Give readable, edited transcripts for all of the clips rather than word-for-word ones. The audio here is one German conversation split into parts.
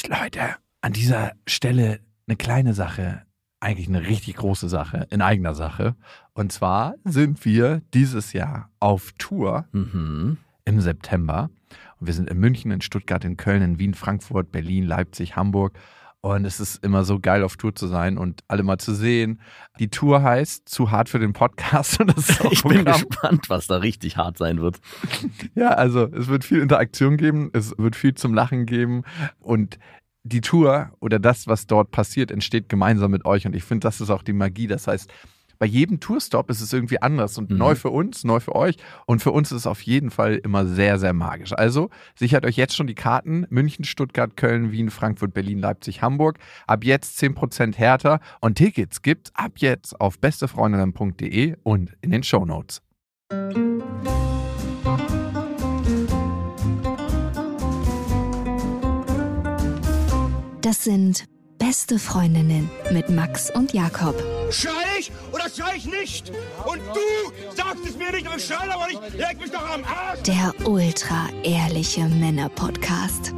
Leute, an dieser Stelle eine kleine Sache, eigentlich eine richtig große Sache, in eigener Sache. Und zwar sind wir dieses Jahr auf Tour im September. Und wir sind in München, in Stuttgart, in Köln, in Wien, Frankfurt, Berlin, Leipzig, Hamburg. Und es ist immer so geil, auf Tour zu sein und alle mal zu sehen. Die Tour heißt Zu hart für den Podcast. Und das ist auch ich bin gespannt, was da richtig hart sein wird. Ja, also es wird viel Interaktion geben, es wird viel zum Lachen geben und die Tour oder das, was dort passiert, entsteht gemeinsam mit euch. Und ich finde, das ist auch die Magie. Das heißt, bei jedem Tourstop ist es irgendwie anders und neu für uns, neu für euch. Und für uns ist es auf jeden Fall immer sehr, sehr magisch. Also sichert euch jetzt schon die Karten. München, Stuttgart, Köln, Wien, Frankfurt, Berlin, Leipzig, Hamburg. Ab jetzt 10% härter. Und Tickets gibt's ab jetzt auf bestefreundinnen.de und in den Shownotes. Das sind Beste Freundinnen mit Max und Jakob. Schrei ich oder schrei ich nicht? Und du sagst es mir nicht, aber ich schrei aber nicht. Leg mich doch am Arsch. Der ultra-ehrliche Männer-Podcast.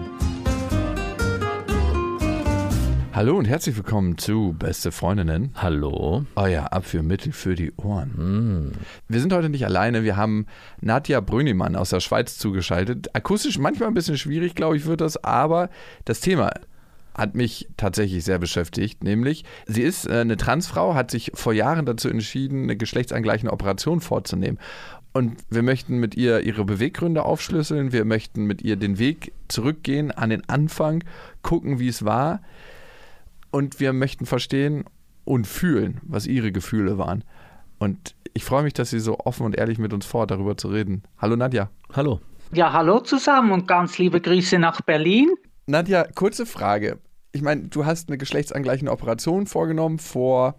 Hallo und herzlich willkommen zu Beste Freundinnen. Hallo. Euer Abführmittel für die Ohren. Wir sind heute nicht alleine. Wir haben Nadja Brönimann aus der Schweiz zugeschaltet. Akustisch manchmal ein bisschen schwierig, glaube ich, wird das. Aber das Thema hat mich tatsächlich sehr beschäftigt, nämlich sie ist eine Transfrau, hat sich vor Jahren dazu entschieden, eine geschlechtsangleichende Operation vorzunehmen. Und wir möchten mit ihr ihre Beweggründe aufschlüsseln, wir möchten mit ihr den Weg zurückgehen an den Anfang, gucken, wie es war und wir möchten verstehen und fühlen, was ihre Gefühle waren. Und ich freue mich, dass sie so offen und ehrlich mit uns vorhat, darüber zu reden. Hallo Nadja. Hallo. Ja, hallo zusammen und ganz liebe Grüße nach Berlin. Nadja, kurze Frage. Ich meine, du hast eine geschlechtsangleichende Operation vorgenommen vor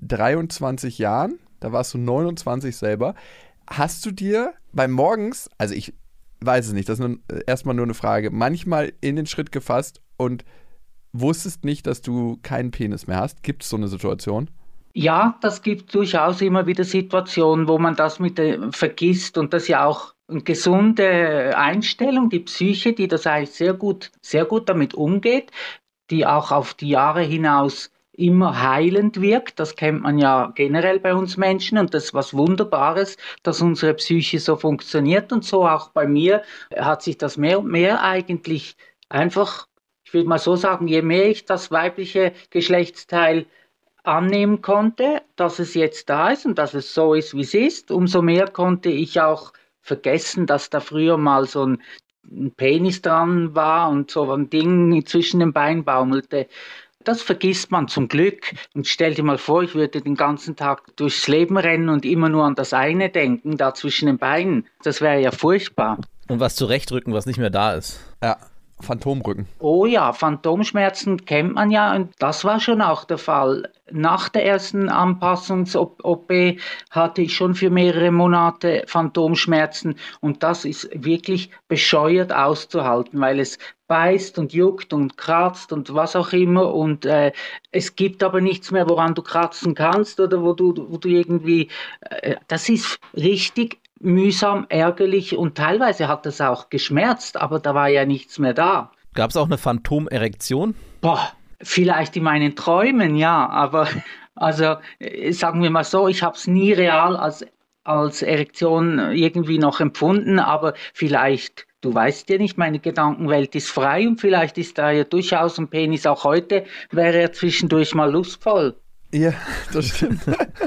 23 Jahren. Da warst du 29 selber. Hast du dir beim Morgens, also ich weiß es nicht, das ist erstmal nur eine Frage, manchmal in den Schritt gefasst und wusstest nicht, dass du keinen Penis mehr hast? Gibt es so eine Situation? Ja, das gibt durchaus immer wieder Situationen, wo man das vergisst und das ist ja auch eine gesunde Einstellung, die Psyche, die das eigentlich sehr gut damit umgeht, die auch auf die Jahre hinaus immer heilend wirkt. Das kennt man ja generell bei uns Menschen und das ist was Wunderbares, dass unsere Psyche so funktioniert und so auch bei mir hat sich das mehr und mehr eigentlich einfach, ich will mal so sagen, je mehr ich das weibliche Geschlechtsteil annehmen konnte, dass es jetzt da ist und dass es so ist, wie es ist, umso mehr konnte ich auch vergessen, dass da früher mal so ein Penis dran war und so ein Ding zwischen den Beinen baumelte. Das vergisst man zum Glück. Und stell dir mal vor, ich würde den ganzen Tag durchs Leben rennen und immer nur an das eine denken, da zwischen den Beinen. Das wäre ja furchtbar. Und was zurechtrücken, was nicht mehr da ist. Ja, Phantomrücken. Oh ja, Phantomschmerzen kennt man ja und das war schon auch der Fall. Nach der ersten Anpassungs-OP hatte ich schon für mehrere Monate Phantomschmerzen und das ist wirklich bescheuert auszuhalten, weil es beißt und juckt und kratzt und was auch immer und es gibt aber nichts mehr, woran du kratzen kannst oder wo du irgendwie, das ist richtig mühsam, ärgerlich und teilweise hat das auch geschmerzt, aber da war ja nichts mehr da. Gab es auch eine Phantomerektion? Vielleicht in meinen Träumen, ja, aber also sagen wir mal so, ich habe es nie real als Erektion irgendwie noch empfunden, aber vielleicht, du weißt ja nicht, meine Gedankenwelt ist frei und vielleicht ist da ja durchaus ein Penis, auch heute wäre er zwischendurch mal lustvoll. Ja, das stimmt.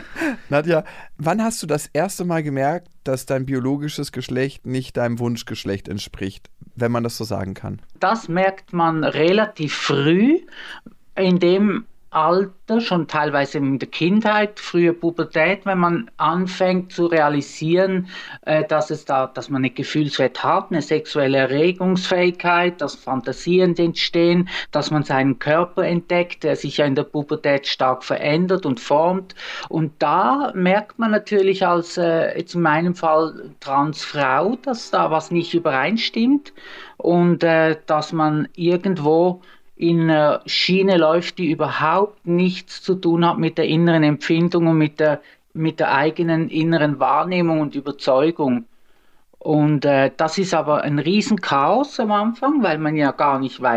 Nadja, wann hast du das erste Mal gemerkt, dass dein biologisches Geschlecht nicht deinem Wunschgeschlecht entspricht, wenn man das so sagen kann? Das merkt man relativ früh, in dem Alter, schon teilweise in der Kindheit, frühe Pubertät, wenn man anfängt zu realisieren, dass man eine Gefühlswelt hat, eine sexuelle Erregungsfähigkeit, dass Fantasien entstehen, dass man seinen Körper entdeckt, der sich ja in der Pubertät stark verändert und formt. Und da merkt man natürlich als, jetzt in meinem Fall Transfrau, dass da was nicht übereinstimmt und dass man irgendwo in einer Schiene läuft, die überhaupt nichts zu tun hat mit der inneren Empfindung und mit der eigenen inneren Wahrnehmung und Überzeugung. Und das ist aber ein Riesenchaos am Anfang, weil man ja gar nicht weiß,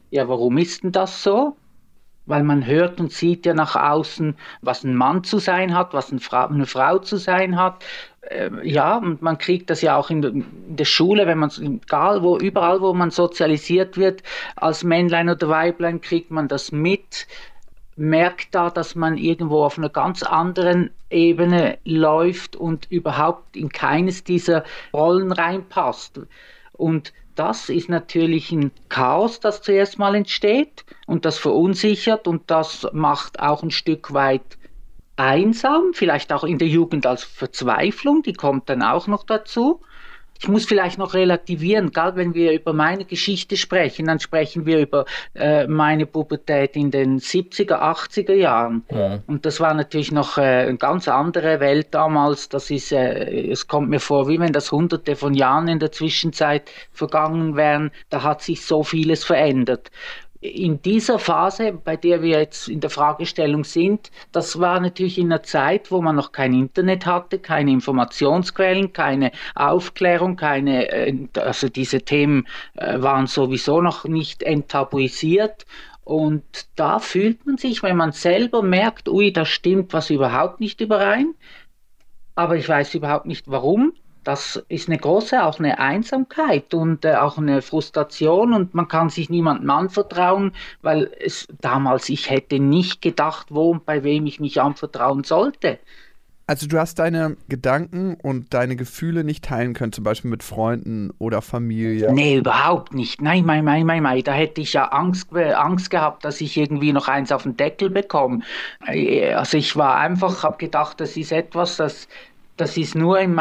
Ja, warum ist denn das so? Weil man hört und sieht ja nach außen, was ein Mann zu sein hat, was eine Frau zu sein hat. Ja, und man kriegt das ja auch in der Schule, wenn man, egal wo, überall, wo man sozialisiert wird, als Männlein oder Weiblein, kriegt man das mit, merkt da, dass man irgendwo auf einer ganz anderen Ebene läuft und überhaupt in keines dieser Rollen reinpasst. Und das ist natürlich ein Chaos, das zuerst mal entsteht und das verunsichert und das macht auch ein Stück weit einsam, vielleicht auch in der Jugend als Verzweiflung, die kommt dann auch noch dazu. Ich muss vielleicht noch relativieren, gerade wenn wir über meine Geschichte sprechen, dann sprechen wir über meine Pubertät in den 70er, 80er Jahren. Ja. Und das war natürlich noch eine ganz andere Welt damals. Das ist, es kommt mir vor, wie wenn das Hunderte von Jahren in der Zwischenzeit vergangen wären. Da hat sich so vieles verändert. In dieser Phase, bei der wir jetzt in der Fragestellung sind, das war natürlich in einer Zeit, wo man noch kein Internet hatte, keine Informationsquellen, keine Aufklärung, also diese Themen waren sowieso noch nicht enttabuisiert. Und da fühlt man sich, wenn man selber merkt, ui, da stimmt was überhaupt nicht überein, aber ich weiß überhaupt nicht warum. Das ist eine große, auch eine Einsamkeit und auch eine Frustration und man kann sich niemandem anvertrauen, weil es damals, ich hätte nicht gedacht, wo und bei wem ich mich anvertrauen sollte. Also du hast deine Gedanken und deine Gefühle nicht teilen können, zum Beispiel mit Freunden oder Familie? Nee, überhaupt nicht. Nein, da hätte ich ja Angst gehabt, dass ich irgendwie noch eins auf den Deckel bekomme. Also ich war einfach, habe gedacht, das ist etwas, das ist nur in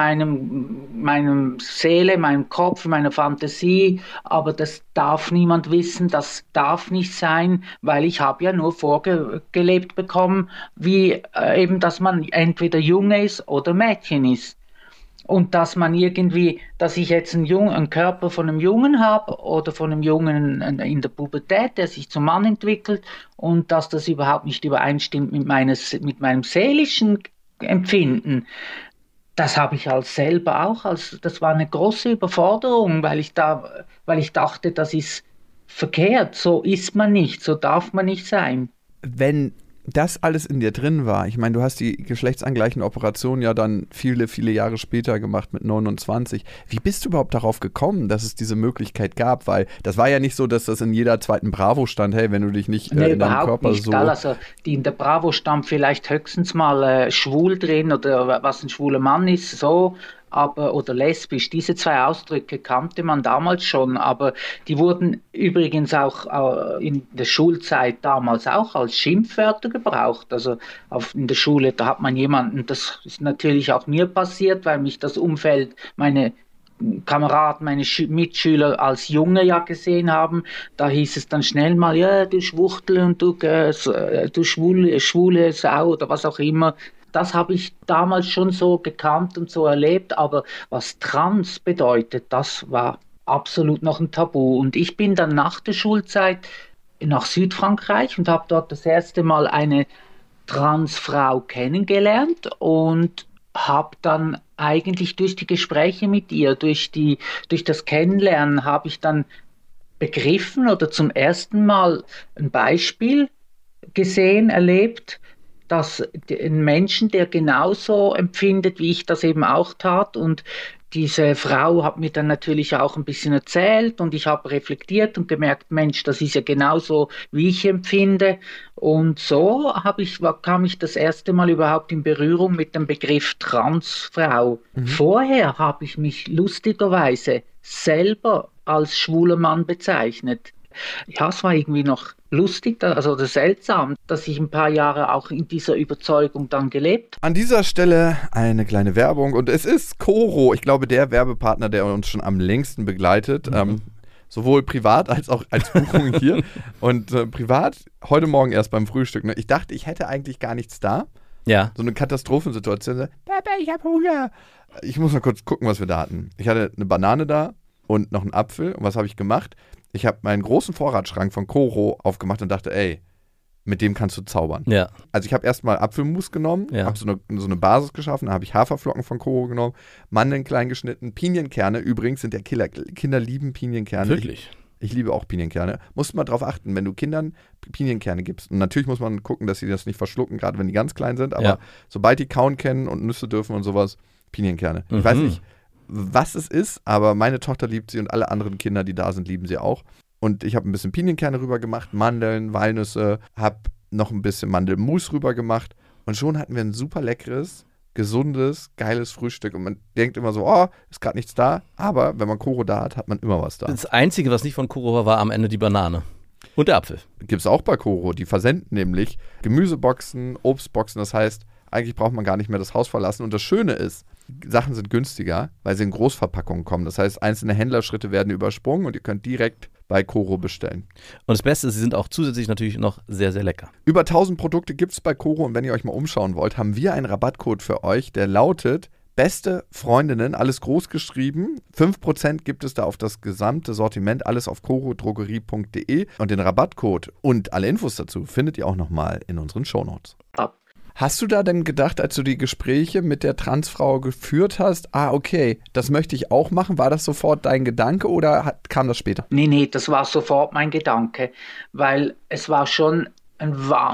meinem Seele, meinem Kopf, meiner Fantasie, aber das darf niemand wissen, das darf nicht sein, weil ich habe ja nur vorgelebt bekommen, wie eben, dass man entweder Junge ist oder Mädchen ist. Und dass ich jetzt einen Körper von einem Jungen habe oder von einem Jungen in der Pubertät, der sich zum Mann entwickelt und dass das überhaupt nicht übereinstimmt mit meinem seelischen Empfinden. Das habe ich das war eine große Überforderung, weil ich dachte, das ist verkehrt, so ist man nicht, so darf man nicht sein. Wenn das alles in dir drin war, ich meine, du hast die geschlechtsangleichende Operation ja dann viele, viele Jahre später gemacht mit 29. Wie bist du überhaupt darauf gekommen, dass es diese Möglichkeit gab? Weil das war ja nicht so, dass das in jeder zweiten Bravo stand, hey, wenn du dich nicht in deinem Körper nicht, so... Also in der Bravo stand vielleicht höchstens mal schwul drin oder was ein schwuler Mann ist, so... oder lesbisch, diese zwei Ausdrücke kannte man damals schon, aber die wurden übrigens auch in der Schulzeit damals auch als Schimpfwörter gebraucht. Also in der Schule, da hat man jemanden, das ist natürlich auch mir passiert, weil mich das Umfeld, meine Kameraden, meine Mitschüler als Junge ja gesehen haben, da hieß es dann schnell mal, ja, du Schwuchtel und du schwule Sau oder was auch immer. Das habe ich damals schon so gekannt und so erlebt, aber was Trans bedeutet, das war absolut noch ein Tabu. Und ich bin dann nach der Schulzeit nach Südfrankreich und habe dort das erste Mal eine Transfrau kennengelernt und habe dann eigentlich durch die Gespräche mit ihr, durch das Kennenlernen, habe ich dann begriffen oder zum ersten Mal ein Beispiel gesehen, erlebt, dass ein Menschen, der genauso empfindet, wie ich das eben auch tat, und diese Frau hat mir dann natürlich auch ein bisschen erzählt und ich habe reflektiert und gemerkt, Mensch, das ist ja genauso, wie ich empfinde. Und so kam ich das erste Mal überhaupt in Berührung mit dem Begriff Transfrau. Vorher habe ich mich lustigerweise selber als schwuler Mann bezeichnet. Ja, es war irgendwie noch lustig, oder seltsam, dass ich ein paar Jahre auch in dieser Überzeugung dann gelebt habe. An dieser Stelle eine kleine Werbung und es ist Coro, ich glaube der Werbepartner, der uns schon am längsten begleitet, sowohl privat als auch als Buchung hier und privat heute Morgen erst beim Frühstück. Ne? Ich dachte, ich hätte eigentlich gar nichts da. Ja. So eine Katastrophensituation. Papa, ich habe Hunger. Ich muss mal kurz gucken, was wir da hatten. Ich hatte eine Banane da und noch einen Apfel und was habe ich gemacht? Ich habe meinen großen Vorratsschrank von Coro aufgemacht und dachte, ey, mit dem kannst du zaubern. Ja. Also ich habe erstmal Apfelmus genommen, habe so eine Basis geschaffen, dann habe ich Haferflocken von Coro genommen, Mandeln klein geschnitten, Pinienkerne übrigens sind der Killer. Kinder lieben Pinienкerne. Wirklich? Ich liebe auch Pinienkerne. Musst mal drauf achten, wenn du Kindern Pinienkerne gibst. Und natürlich muss man gucken, dass sie das nicht verschlucken, gerade wenn die ganz klein sind. Aber sobald die kauen kennen und Nüsse dürfen und sowas, Pinienkerne. Ich weiß nicht, was es ist, aber meine Tochter liebt sie und alle anderen Kinder, die da sind, lieben sie auch. Und ich habe ein bisschen Pinienkerne rüber gemacht, Mandeln, Walnüsse, habe noch ein bisschen Mandelmus rüber gemacht. Und schon hatten wir ein super leckeres, gesundes, geiles Frühstück. Und man denkt immer so, oh, ist gerade nichts da. Aber wenn man Koro da hat, hat man immer was da. Das Einzige, was nicht von Koro war am Ende die Banane. Und der Apfel. Gibt es auch bei Koro. Die versenden nämlich Gemüseboxen, Obstboxen. Das heißt, eigentlich braucht man gar nicht mehr das Haus verlassen. Und das Schöne ist, Sachen sind günstiger, weil sie in Großverpackungen kommen. Das heißt, einzelne Händlerschritte werden übersprungen und ihr könnt direkt bei Koro bestellen. Und das Beste ist, sie sind auch zusätzlich natürlich noch sehr, sehr lecker. Über 1000 Produkte gibt es bei Koro und wenn ihr euch mal umschauen wollt, haben wir einen Rabattcode für euch, der lautet Beste Freundinnen, alles groß geschrieben. 5% gibt es da auf das gesamte Sortiment, alles auf korodrogerie.de und den Rabattcode und alle Infos dazu findet ihr auch nochmal in unseren Shownotes. Hast du da denn gedacht, als du die Gespräche mit der Transfrau geführt hast, okay, das möchte ich auch machen? War das sofort dein Gedanke oder kam das später? Nee, das war sofort mein Gedanke, weil es war schon ein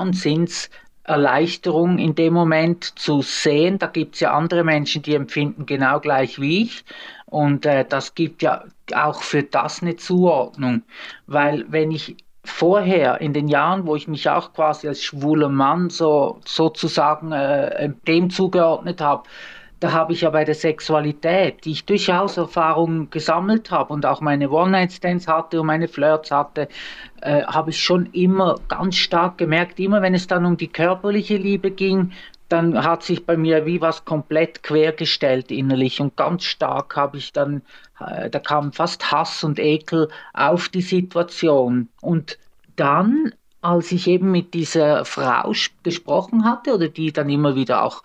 Wahnsinnserleichterung in dem Moment zu sehen, da gibt es ja andere Menschen, die empfinden genau gleich wie ich und das gibt ja auch für das eine Zuordnung, weil wenn ich vorher, in den Jahren, wo ich mich auch quasi als schwuler Mann sozusagen dem zugeordnet habe, da habe ich ja bei der Sexualität, die ich durchaus Erfahrungen gesammelt habe und auch meine One-Night-Stands hatte und meine Flirts hatte, habe ich schon immer ganz stark gemerkt, immer wenn es dann um die körperliche Liebe ging, dann hat sich bei mir wie was komplett quergestellt innerlich und ganz stark habe ich dann, da kam fast Hass und Ekel auf die Situation. Und dann, als ich eben mit dieser Frau gesprochen hatte oder die dann immer wieder auch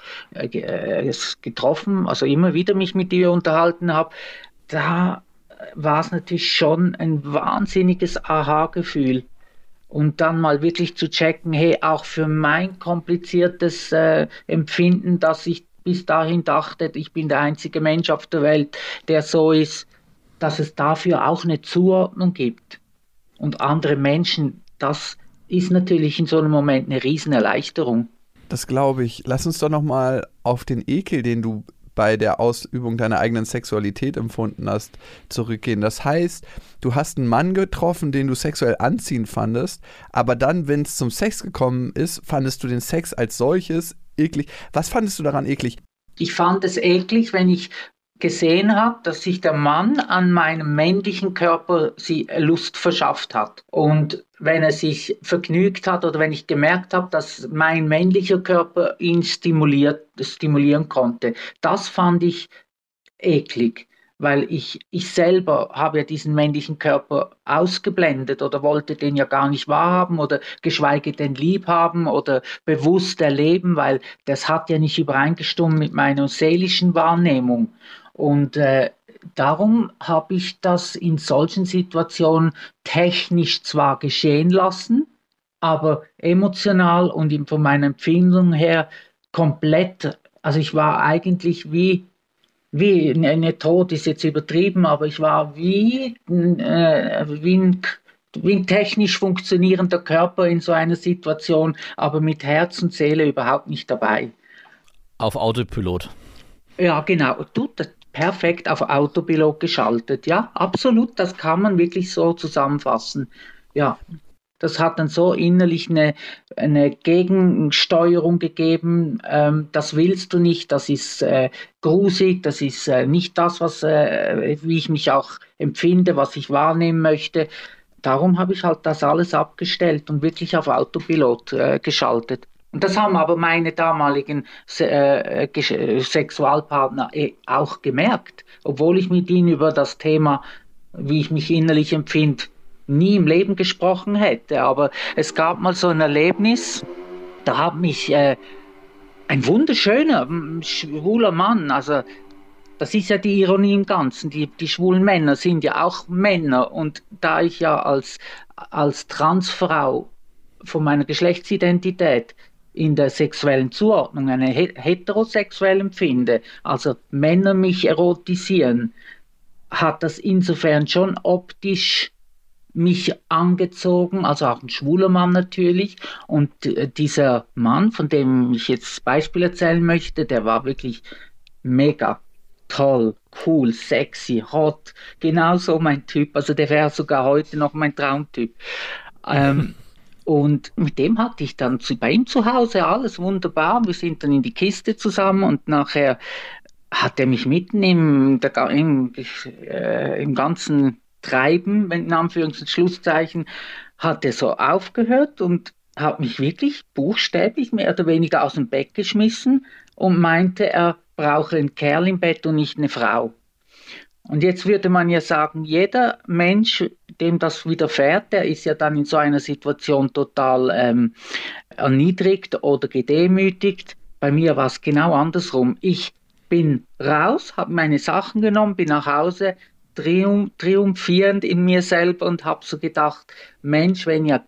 getroffen, also immer wieder mich mit ihr unterhalten habe, da war es natürlich schon ein wahnsinniges Aha-Gefühl. Und dann mal wirklich zu checken, hey, auch für mein kompliziertes Empfinden, dass ich bis dahin dachte, ich bin der einzige Mensch auf der Welt, der so ist, dass es dafür auch eine Zuordnung gibt. Und andere Menschen, das ist natürlich in so einem Moment eine Riesenerleichterung. Das glaube ich. Lass uns doch nochmal auf den Ekel, den du bei der Ausübung deiner eigenen Sexualität empfunden hast, zurückgehen. Das heißt, du hast einen Mann getroffen, den du sexuell anziehend fandest, aber dann, wenn es zum Sex gekommen ist, fandest du den Sex als solches eklig. Was fandest du daran eklig? Ich fand es eklig, wenn ich gesehen habe, dass sich der Mann an meinem männlichen Körper Lust verschafft hat. Und wenn er sich vergnügt hat oder wenn ich gemerkt habe, dass mein männlicher Körper ihn stimulieren konnte, das fand ich eklig, weil ich selber habe ja diesen männlichen Körper ausgeblendet oder wollte den ja gar nicht wahrhaben oder geschweige denn lieb haben oder bewusst erleben, weil das hat ja nicht übereingestimmt mit meiner seelischen Wahrnehmung. Und darum habe ich das in solchen Situationen technisch zwar geschehen lassen, aber emotional und von meiner Empfindung her komplett, also ich war eigentlich wie eine Tod ist jetzt übertrieben, aber ich war wie ein technisch funktionierender Körper in so einer Situation, aber mit Herz und Seele überhaupt nicht dabei. Auf Autopilot. Ja, genau. Perfekt auf Autopilot geschaltet. Ja, absolut, das kann man wirklich so zusammenfassen. Ja, das hat dann so innerlich eine Gegensteuerung gegeben. Das willst du nicht, das ist grusig, das ist nicht das, wie ich mich auch empfinde, was ich wahrnehmen möchte. Darum habe ich halt das alles abgestellt und wirklich auf Autopilot geschaltet. Und das haben aber meine damaligen Sexualpartner auch gemerkt, obwohl ich mit ihnen über das Thema, wie ich mich innerlich empfinde, nie im Leben gesprochen hätte. Aber es gab mal so ein Erlebnis, da hat mich ein wunderschöner, schwuler Mann, also das ist ja die Ironie im Ganzen, die schwulen Männer sind ja auch Männer. Und da ich ja als Transfrau von meiner Geschlechtsidentität in der sexuellen Zuordnung eine heterosexuell empfinde, also Männer mich erotisieren, hat das insofern schon optisch mich angezogen, also auch ein schwuler Mann natürlich. Und dieser Mann, von dem ich jetzt das Beispiel erzählen möchte, der war wirklich mega toll, cool, sexy, hot, genauso mein Typ. Also der wäre sogar heute noch mein Traumtyp. Und mit dem hatte ich dann bei ihm zu Hause alles wunderbar. Wir sind dann in die Kiste zusammen und nachher hat er mich mitten im ganzen Treiben, in Anführungs- und Schlusszeichen, hat er so aufgehört und hat mich wirklich buchstäblich mehr oder weniger aus dem Bett geschmissen und meinte, er brauche einen Kerl im Bett und nicht eine Frau. Und jetzt würde man ja sagen, jeder Mensch, dem das widerfährt, der ist ja dann in so einer Situation total erniedrigt oder gedemütigt. Bei mir war es genau andersrum. Ich bin raus, habe meine Sachen genommen, bin nach Hause, triumphierend in mir selber und habe so gedacht, Mensch, wenn ja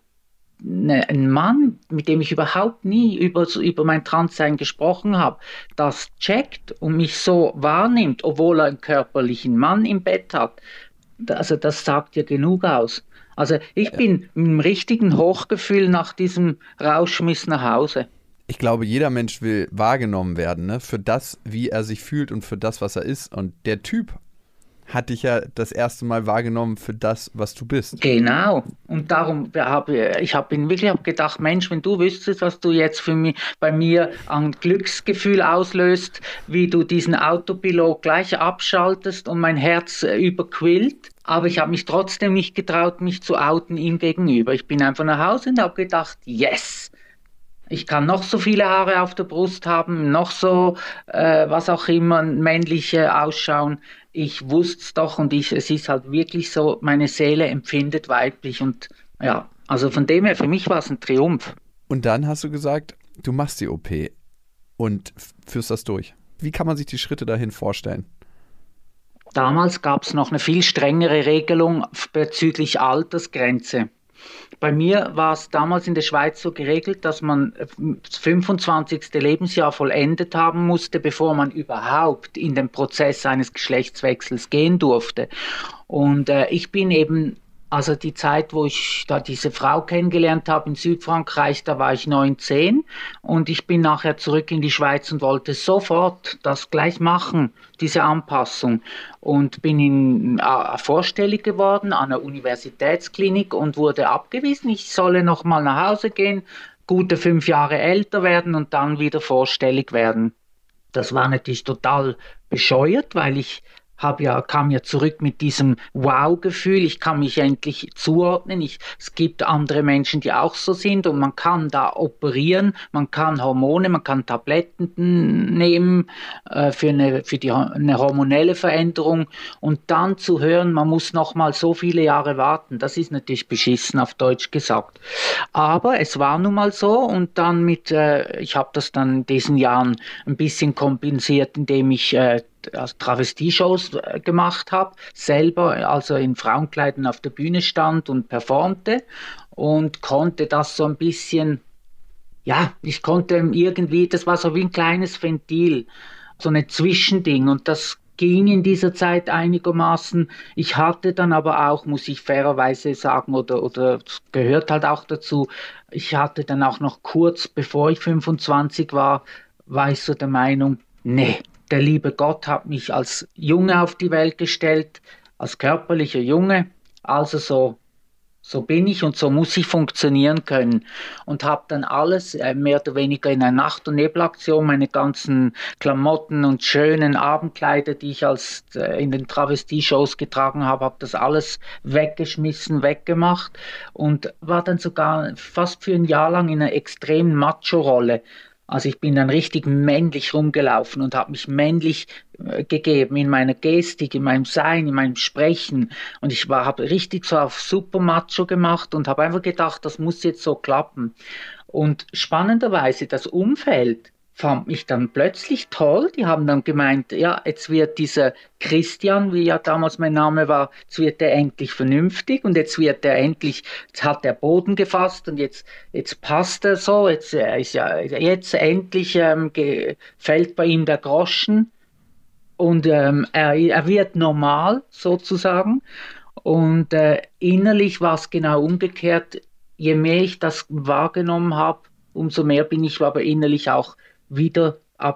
ein Mann, mit dem ich überhaupt nie über mein Transsein gesprochen habe, das checkt und mich so wahrnimmt, obwohl er einen körperlichen Mann im Bett hat, also das sagt ja genug aus. Also ich bin mit einem richtigen Hochgefühl nach diesem Rauschmiss nach Hause. Ich glaube, jeder Mensch will wahrgenommen werden, ne? Für das, wie er sich fühlt und für das, was er ist. Und der Typ hat dich ja das erste Mal wahrgenommen für das, was du bist. Genau. Und darum habe ich wirklich gedacht, Mensch, wenn du wüsstest, was du jetzt bei mir an Glücksgefühl auslöst, wie du diesen Autopilot gleich abschaltest und mein Herz überquillt. Aber ich habe mich trotzdem nicht getraut, mich zu outen ihm gegenüber. Ich bin einfach nach Hause und habe gedacht, yes! Ich kann noch so viele Haare auf der Brust haben, noch so, was auch immer, männliche ausschauen. Ich wusste es doch und es ist halt wirklich so, meine Seele empfindet weiblich und ja, also von dem her, für mich war es ein Triumph. Und dann hast du gesagt, du machst die OP und führst das durch. Wie kann man sich die Schritte dahin vorstellen? Damals gab es noch eine viel strengere Regelung bezüglich Altersgrenze. Bei mir war es damals in der Schweiz so geregelt, dass man das 25. Lebensjahr vollendet haben musste, bevor man überhaupt in den Prozess eines Geschlechtswechsels gehen durfte. Und ich bin eben, also die Zeit, wo ich da diese Frau kennengelernt habe in Südfrankreich, da war ich 19 und ich bin nachher zurück in die Schweiz und wollte sofort das gleich machen, diese Anpassung. Und bin vorstellig geworden an einer Universitätsklinik und wurde abgewiesen, ich solle noch mal nach Hause gehen, gute 5 Jahre älter werden und dann wieder vorstellig werden. Das war natürlich total bescheuert, weil ich kam ja zurück mit diesem Wow-Gefühl, ich kann mich endlich zuordnen, es gibt andere Menschen, die auch so sind und man kann da operieren, man kann Hormone, man kann Tabletten nehmen für eine hormonelle Veränderung und dann zu hören, man muss noch mal so viele Jahre warten, das ist natürlich beschissen auf Deutsch gesagt. Aber es war nun mal so und dann ich habe das dann in diesen Jahren ein bisschen kompensiert, indem ich Travestie-Shows gemacht habe, selber also in Frauenkleidern auf der Bühne stand und performte und konnte das so ein bisschen, ja, ich konnte irgendwie, das war so wie ein kleines Ventil, so ein Zwischending und das ging in dieser Zeit einigermaßen. Ich hatte dann aber auch, muss ich fairerweise sagen, oder gehört halt auch dazu, ich hatte dann auch noch kurz, bevor ich 25 war ich so der Meinung, nee, der liebe Gott hat mich als Junge auf die Welt gestellt, als körperlicher Junge, also so bin ich und so muss ich funktionieren können. Und habe dann alles mehr oder weniger in einer Nacht- und Nebelaktion, meine ganzen Klamotten und schönen Abendkleider, die ich in den Travestie-Shows getragen habe, habe das alles weggeschmissen, weggemacht und war dann sogar fast für ein Jahr lang in einer extremen Macho-Rolle. Also ich bin dann richtig männlich rumgelaufen und habe mich männlich gegeben in meiner Gestik, in meinem Sein, in meinem Sprechen. Und ich habe richtig so auf super Macho gemacht und habe einfach gedacht, das muss jetzt so klappen. Und spannenderweise das Umfeld fand mich dann plötzlich toll. Die haben dann gemeint, ja, jetzt wird dieser Christian, wie ja damals mein Name war, jetzt wird er endlich vernünftig und jetzt hat er Boden gefasst und jetzt passt er so, jetzt endlich fällt bei ihm der Groschen und er wird normal sozusagen. Und innerlich war es genau umgekehrt. Je mehr ich das wahrgenommen habe, umso mehr bin ich aber innerlich auch wieder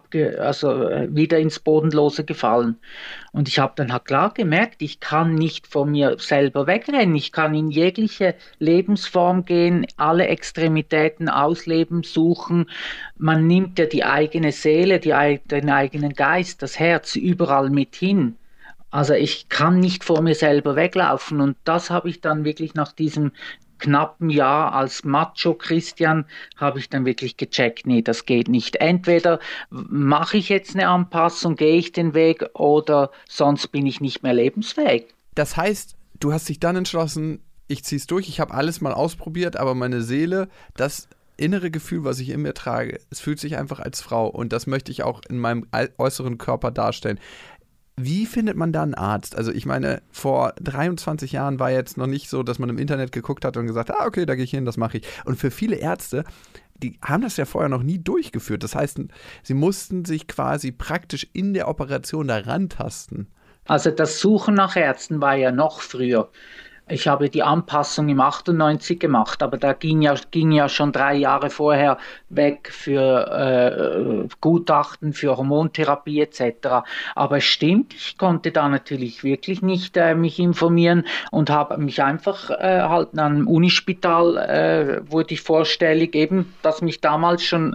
wieder ins Bodenlose gefallen. Und ich habe dann halt klar gemerkt, ich kann nicht von mir selber wegrennen. Ich kann in jegliche Lebensform gehen, alle Extremitäten ausleben, suchen. Man nimmt ja die eigene Seele, den eigenen Geist, das Herz überall mit hin. Also ich kann nicht vor mir selber weglaufen. Und das habe ich dann wirklich nach diesem knappen Jahr als Macho Christian habe ich dann wirklich gecheckt, nee, das geht nicht. Entweder mache ich jetzt eine Anpassung, gehe ich den Weg oder sonst bin ich nicht mehr lebensfähig. Das heißt, du hast dich dann entschlossen, ich ziehe es durch, ich habe alles mal ausprobiert, aber meine Seele, das innere Gefühl, was ich in mir trage, es fühlt sich einfach als Frau und das möchte ich auch in meinem äußeren Körper darstellen. Wie findet man da einen Arzt? Also ich meine, vor 23 Jahren war jetzt noch nicht so, dass man im Internet geguckt hat und gesagt, okay, da gehe ich hin, das mache ich. Und für viele Ärzte, die haben das ja vorher noch nie durchgeführt. Das heißt, sie mussten sich quasi praktisch in der Operation da rantasten. Also das Suchen nach Ärzten war ja noch früher. Ich habe die Anpassung im 98 gemacht, aber da ging ja schon 3 Jahre vorher weg für Gutachten, für Hormontherapie etc. Aber es stimmt, ich konnte da natürlich wirklich nicht mich informieren und habe mich einfach halt an einem Unispital wurde ich vorstellig, eben, dass mich damals schon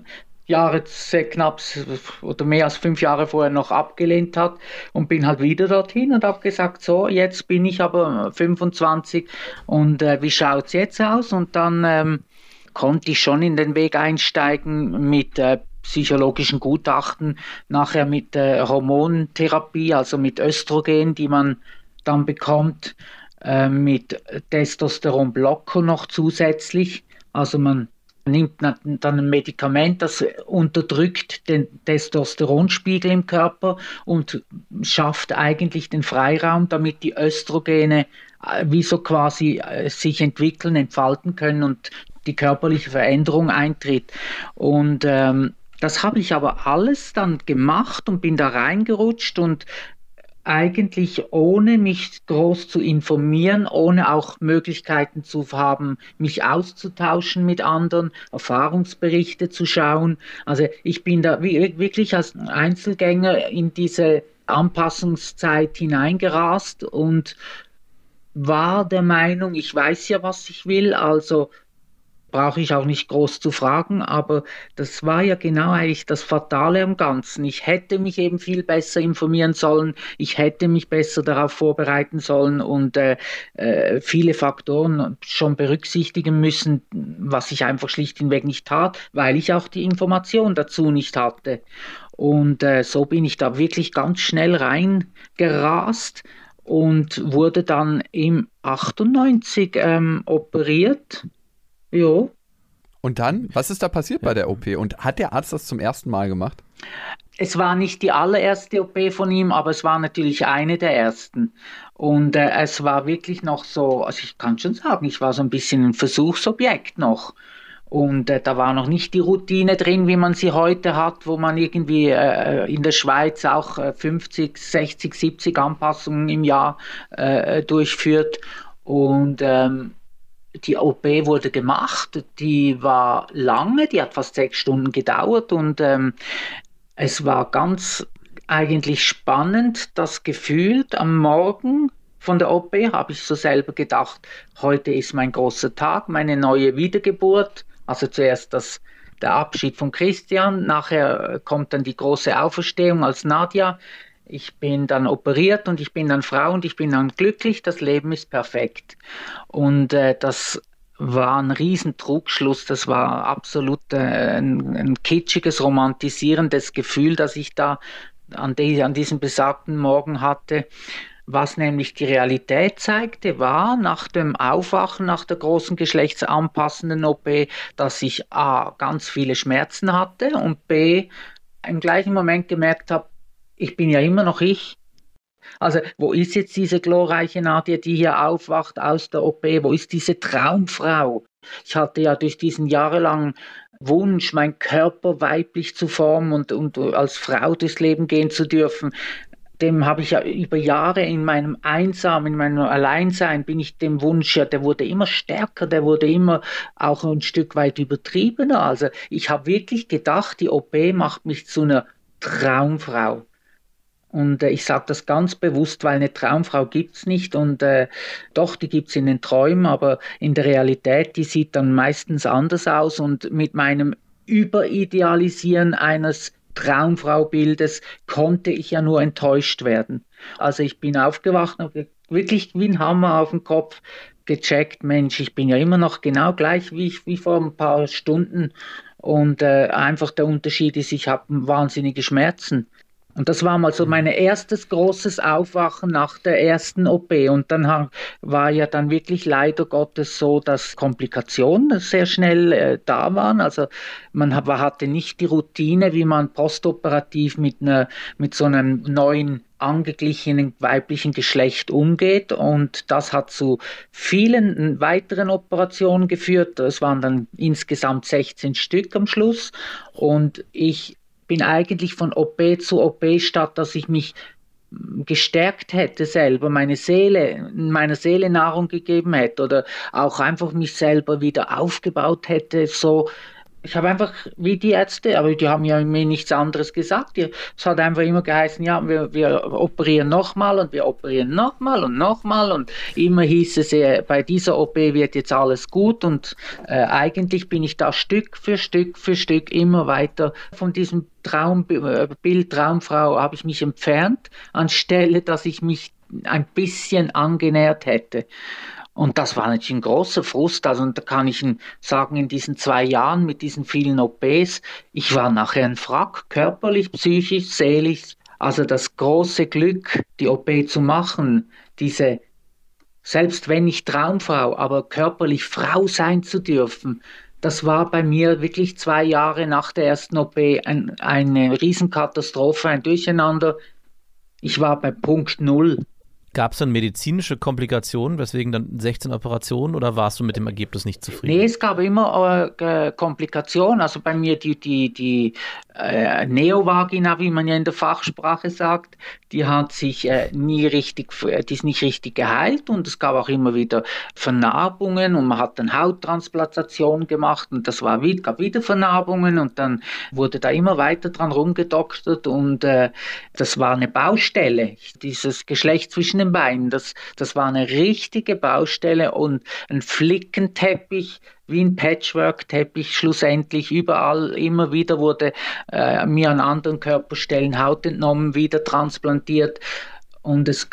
knapp oder mehr als 5 Jahre vorher noch abgelehnt hat und bin halt wieder dorthin und habe gesagt, so, jetzt bin ich aber 25 und wie schaut's jetzt aus? Und dann konnte ich schon in den Weg einsteigen mit psychologischen Gutachten, nachher mit Hormontherapie, also mit Östrogen, die man dann bekommt, mit Testosteronblocker noch zusätzlich, also man nimmt dann ein Medikament, das unterdrückt den Testosteronspiegel im Körper und schafft eigentlich den Freiraum, damit die Östrogene wie so quasi sich entwickeln, entfalten können und die körperliche Veränderung eintritt. Und das habe ich aber alles dann gemacht und bin da reingerutscht und eigentlich ohne mich groß zu informieren, ohne auch Möglichkeiten zu haben, mich auszutauschen mit anderen, Erfahrungsberichte zu schauen. Also ich bin da wirklich als Einzelgänger in diese Anpassungszeit hineingerast und war der Meinung, ich weiß ja, was ich will, also brauche ich auch nicht groß zu fragen, aber das war ja genau eigentlich das Fatale am Ganzen. Ich hätte mich eben viel besser informieren sollen, ich hätte mich besser darauf vorbereiten sollen und viele Faktoren schon berücksichtigen müssen, was ich einfach schlicht hinweg nicht tat, weil ich auch die Information dazu nicht hatte. Und so bin ich da wirklich ganz schnell reingerast und wurde dann im 98 operiert. Jo. Und dann, was ist da passiert bei der OP? Und hat der Arzt das zum ersten Mal gemacht? Es war nicht die allererste OP von ihm, aber es war natürlich eine der ersten. Und es war wirklich noch so, also ich kann schon sagen, ich war so ein bisschen ein Versuchsobjekt noch. Und da war noch nicht die Routine drin, wie man sie heute hat, wo man irgendwie in der Schweiz auch 50, 60, 70 Anpassungen im Jahr durchführt. Und die OP wurde gemacht, die war lange, die hat fast 6 Stunden gedauert und es war ganz eigentlich spannend, das Gefühl am Morgen von der OP habe ich so selber gedacht, heute ist mein großer Tag, meine neue Wiedergeburt, also zuerst der Abschied von Christian, nachher kommt dann die große Auferstehung als Nadja. Ich bin dann operiert und ich bin dann Frau und ich bin dann glücklich, das Leben ist perfekt. Und das war ein riesen Trugschluss, das war absolut ein kitschiges, romantisierendes Gefühl, das ich da an diesem besagten Morgen hatte. Was nämlich die Realität zeigte, war nach dem Aufwachen, nach der großen geschlechtsanpassenden OP, dass ich A, ganz viele Schmerzen hatte und B, im gleichen Moment gemerkt habe, ich bin ja immer noch ich. Also wo ist jetzt diese glorreiche Nadja, die hier aufwacht aus der OP? Wo ist diese Traumfrau? Ich hatte ja durch diesen jahrelangen Wunsch, meinen Körper weiblich zu formen und als Frau durchs Leben gehen zu dürfen, dem habe ich ja über Jahre in meinem Alleinsein bin ich dem Wunsch, ja, der wurde immer stärker, der wurde immer auch ein Stück weit übertriebener. Also ich habe wirklich gedacht, die OP macht mich zu einer Traumfrau. Und ich sage das ganz bewusst, weil eine Traumfrau gibt's nicht und doch, die gibt's in den Träumen, aber in der Realität, die sieht dann meistens anders aus und mit meinem Überidealisieren eines Traumfraubildes konnte ich ja nur enttäuscht werden. Also ich bin aufgewacht und wirklich wie ein Hammer auf den Kopf gecheckt, Mensch, ich bin ja immer noch genau gleich wie vor ein paar Stunden und einfach der Unterschied ist, ich habe wahnsinnige Schmerzen. Und das war mal so mein erstes großes Aufwachen nach der ersten OP. Und dann war ja dann wirklich leider Gottes so, dass Komplikationen sehr schnell da waren. Also man hatte nicht die Routine, wie man postoperativ mit so einem neuen angeglichenen weiblichen Geschlecht umgeht. Und das hat zu vielen weiteren Operationen geführt. Es waren dann insgesamt 16 Stück am Schluss. Und ich bin eigentlich von OP zu OP, statt dass ich mich gestärkt hätte selber, meiner Seele Nahrung gegeben hätte oder auch einfach mich selber wieder aufgebaut hätte, so. Ich habe einfach, wie die Ärzte, aber die haben ja mir nichts anderes gesagt. Es hat einfach immer geheißen, ja, wir operieren nochmal und wir operieren nochmal und nochmal und immer hieß es, bei dieser OP wird jetzt alles gut und eigentlich bin ich da Stück für Stück immer weiter von diesem Bild Traumfrau habe ich mich entfernt, anstelle, dass ich mich ein bisschen angenähert hätte. Und das war natürlich ein großer Frust. Also, und da kann ich Ihnen sagen, in diesen 2 Jahren mit diesen vielen OPs, ich war nachher ein Wrack, körperlich, psychisch, seelisch. Also das große Glück, die OP zu machen, selbst wenn nicht Traumfrau, aber körperlich Frau sein zu dürfen, das war bei mir wirklich 2 Jahre nach der ersten OP eine Riesenkatastrophe, ein Durcheinander. Ich war bei Punkt 0. Gab es dann medizinische Komplikationen, weswegen dann 16 Operationen oder warst du mit dem Ergebnis nicht zufrieden? Nee, es gab immer Komplikationen. Also bei mir die Neovagina, wie man ja in der Fachsprache sagt, die hat sich die ist nicht richtig geheilt und es gab auch immer wieder Vernarbungen und man hat dann Hauttransplantation gemacht und gab wieder Vernarbungen und dann wurde da immer weiter dran rumgedoktert und das war eine Baustelle, dieses Geschlecht zwischen den Beinen, das war eine richtige Baustelle und ein Flickenteppich, wie ein Patchwork-Teppich, schlussendlich überall, immer wieder wurde mir an anderen Körperstellen Haut entnommen, wieder transplantiert und es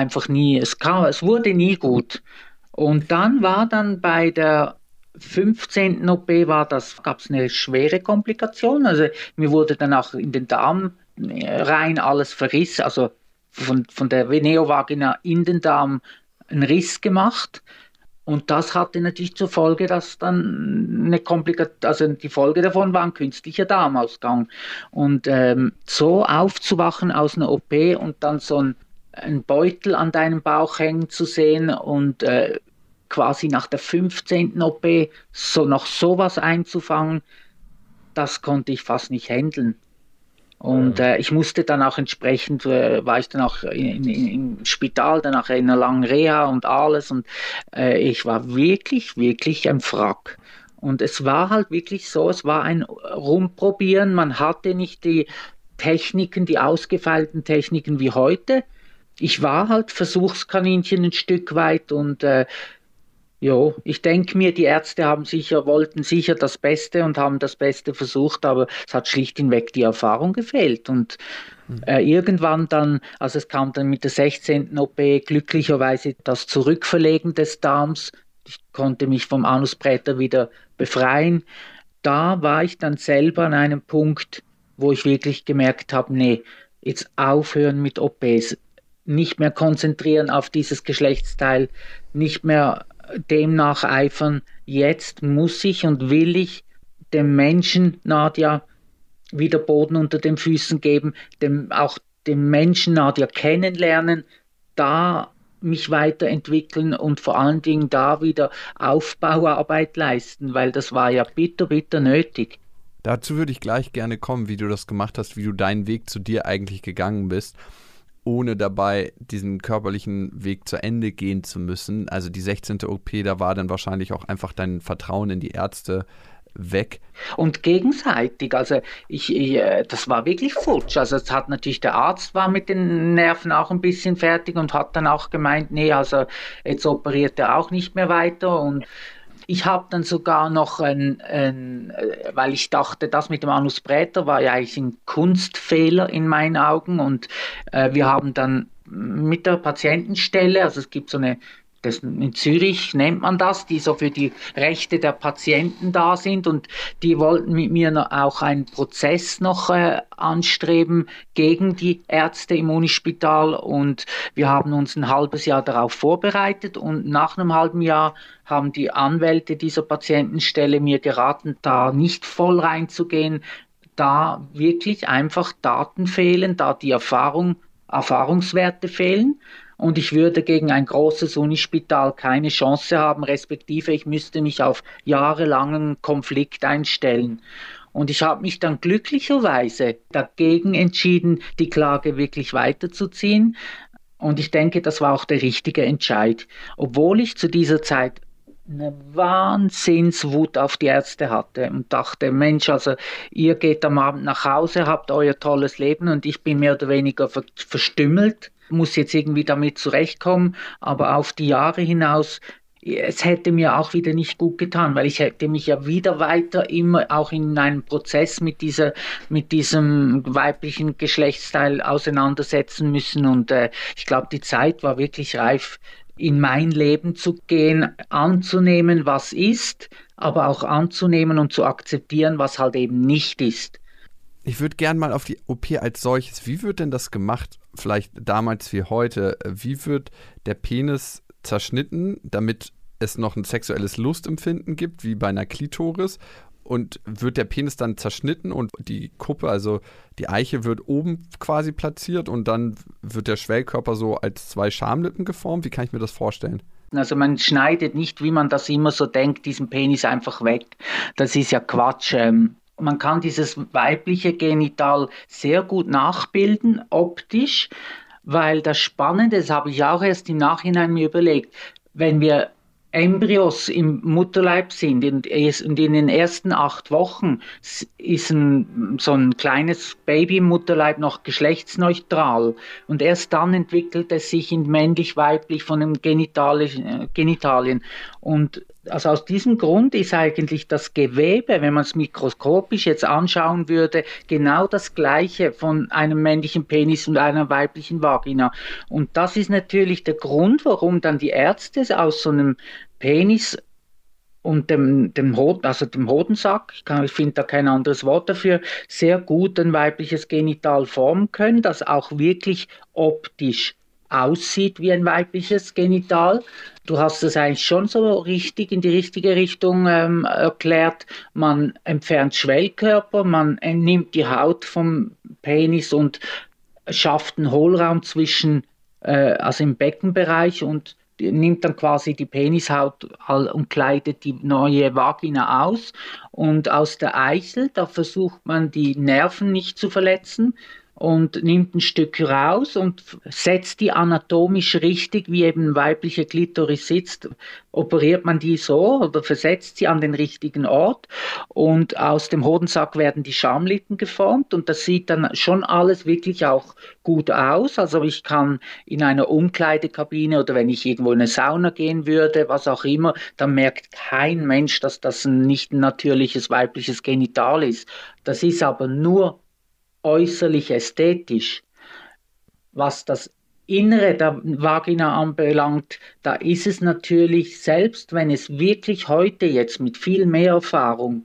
wurde nie gut. Und dann war bei der 15. OP gab es eine schwere Komplikation, also mir wurde dann auch in den Darm rein alles verrissen, also von der Neovagina in den Darm ein Riss gemacht. Und das hatte natürlich zur Folge, dass dann die Folge davon war ein künstlicher Darmausgang. Und so aufzuwachen aus einer OP und dann so ein Beutel an deinem Bauch hängen zu sehen und quasi nach der 15. OP noch sowas einzufangen, das konnte ich fast nicht handeln. Und ich musste dann auch entsprechend, war ich dann auch im Spital, danach in einer langen Reha und alles. Und ich war wirklich, wirklich ein Wrack. Und es war halt wirklich so, es war ein Rumprobieren. Man hatte nicht die Techniken, die ausgefeilten Techniken wie heute. Ich war halt Versuchskaninchen ein Stück weit und ich denke mir, die Ärzte wollten sicher das Beste und haben das Beste versucht, aber es hat schlicht hinweg die Erfahrung gefehlt. Und irgendwann dann, also es kam dann mit der 16. OP glücklicherweise das Zurückverlegen des Darms. Ich konnte mich vom Anus praeter wieder befreien. Da war ich dann selber an einem Punkt, wo ich wirklich gemerkt habe, nee, jetzt aufhören mit OPs, nicht mehr konzentrieren auf dieses Geschlechtsteil, nicht mehr dem nacheifern. Jetzt muss ich und will ich dem Menschen, Nadia, wieder Boden unter den Füßen geben, auch dem Menschen, Nadia, kennenlernen, da mich weiterentwickeln und vor allen Dingen da wieder Aufbauarbeit leisten, weil das war ja bitter, bitter nötig. Dazu würde ich gleich gerne kommen, wie du das gemacht hast, wie du deinen Weg zu dir eigentlich gegangen bist. ohne dabei diesen körperlichen Weg zu Ende gehen zu müssen. Also die 16. OP, da war dann wahrscheinlich auch einfach dein Vertrauen in die Ärzte weg. Und gegenseitig, also das war wirklich futsch. Also es hat natürlich, der Arzt war mit den Nerven auch ein bisschen fertig und hat dann auch gemeint, nee, also jetzt operiert er auch nicht mehr weiter. Und ich habe dann sogar noch weil ich dachte, das mit dem Annus Praetor war ja eigentlich ein Kunstfehler in meinen Augen, und wir haben dann mit der Patientenstelle, also es gibt so eine, in Zürich nennt man das, die so für die Rechte der Patienten da sind, und die wollten mit mir auch einen Prozess noch anstreben gegen die Ärzte im Unispital, und wir haben uns ein halbes Jahr darauf vorbereitet, und nach einem halben Jahr haben die Anwälte dieser Patientenstelle mir geraten, da nicht voll reinzugehen, da wirklich einfach Daten fehlen, da die Erfahrungswerte fehlen. Und ich würde gegen ein großes Unispital keine Chance haben, respektive ich müsste mich auf jahrelangen Konflikt einstellen. Und ich habe mich dann glücklicherweise dagegen entschieden, die Klage wirklich weiterzuziehen. Und ich denke, das war auch der richtige Entscheid. Obwohl ich zu dieser Zeit eine Wahnsinnswut auf die Ärzte hatte und dachte, Mensch, also ihr geht am Abend nach Hause, habt euer tolles Leben und ich bin mehr oder weniger verstümmelt, muss jetzt irgendwie damit zurechtkommen, aber auf die Jahre hinaus, es hätte mir auch wieder nicht gut getan, weil ich hätte mich ja wieder weiter immer auch in einem Prozess mit diesem weiblichen Geschlechtsteil auseinandersetzen müssen, und ich glaube, die Zeit war wirklich reif, in mein Leben zu gehen, anzunehmen, was ist, aber auch anzunehmen und zu akzeptieren, was halt eben nicht ist. Ich würde gern mal auf die OP als solches, wie wird denn das gemacht, vielleicht damals wie heute, wie wird der Penis zerschnitten, damit es noch ein sexuelles Lustempfinden gibt, wie bei einer Klitoris, und wird der Penis dann zerschnitten und die Kuppe, also die Eiche, wird oben quasi platziert und dann wird der Schwellkörper so als 2 Schamlippen geformt? Wie kann ich mir das vorstellen? Also man schneidet nicht, wie man das immer so denkt, diesen Penis einfach weg. Das ist ja Quatsch. Man kann dieses weibliche Genital sehr gut nachbilden, optisch, weil das Spannende, das habe ich auch erst im Nachhinein mir überlegt, wenn wir Embryos im Mutterleib sind und in den ersten 8 Wochen ist so ein kleines Baby im Mutterleib noch geschlechtsneutral, und erst dann entwickelt es sich in männlich-weiblich von den Genitalien. Und also aus diesem Grund ist eigentlich das Gewebe, wenn man es mikroskopisch jetzt anschauen würde, genau das gleiche von einem männlichen Penis und einer weiblichen Vagina. Und das ist natürlich der Grund, warum dann die Ärzte aus so einem Penis und dem Hodensack, ich finde da kein anderes Wort dafür, sehr gut ein weibliches Genital formen können, das auch wirklich optisch aussieht wie ein weibliches Genital. Du hast es eigentlich schon so richtig in die richtige Richtung erklärt. Man entfernt Schwellkörper, man entnimmt die Haut vom Penis und schafft einen Hohlraum zwischen, also im Beckenbereich, und nimmt dann quasi die Penishaut und kleidet die neue Vagina aus. Und aus der Eichel, da versucht man die Nerven nicht zu verletzen und nimmt ein Stück raus und setzt die anatomisch richtig, wie eben weibliche Klitoris sitzt, operiert man die so oder versetzt sie an den richtigen Ort, und aus dem Hodensack werden die Schamlippen geformt, und das sieht dann schon alles wirklich auch gut aus. Also ich kann in einer Umkleidekabine oder wenn ich irgendwo in eine Sauna gehen würde, was auch immer, dann merkt kein Mensch, dass das nicht ein natürliches weibliches Genital ist. Das ist aber nur äußerlich ästhetisch. Was das Innere der Vagina anbelangt, da ist es natürlich, selbst wenn es wirklich heute jetzt mit viel mehr Erfahrung